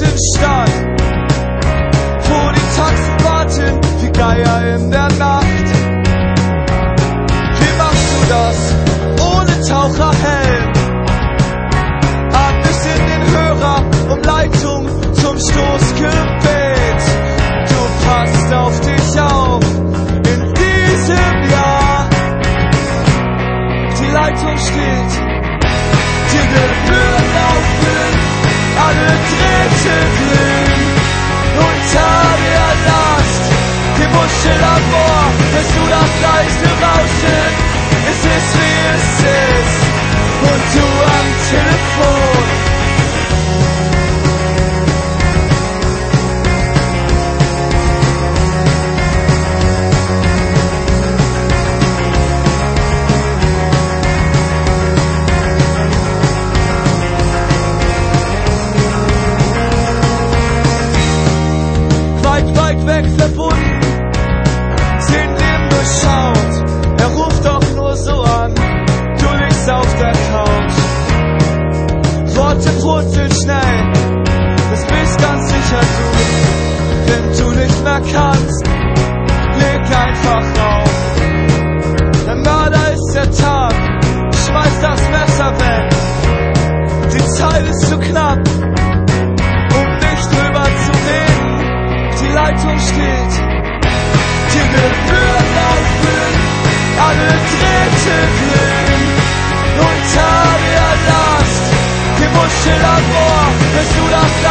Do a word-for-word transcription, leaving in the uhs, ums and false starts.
bunten Stadt, wo die Taxen warten wie Geier in der Nacht. Wie machst du das ohne Taucherhelm? Atmest in den Hörer um Leitung zum Stoßgebet. Du passt auf dich auf in diesem Jahr. Die Leitung steht, die Gebühren laufen, alle Drähte glühen. Unter der Last, die Muschel am Moor, hörst du das leichte Rauschen. Es ist wie es ist und du am Telefon. Weit weg verbunden, sehen Leben durchschaut. Er ruft doch nur so an, du liegst auf der Couch. Worte brutzeln schnell, das bist ganz sicher du. Wenn du nicht mehr kannst, leg einfach auf. Der Mörder ist der Tag, schmeiß das Messer weg. Die Zeit ist zu knapp, um nicht drüber zu reden. Die Leitung steht, die Gebühren laufen, alle Drähte glühen. Unter der Last, die Muschel am Moor, hörst du das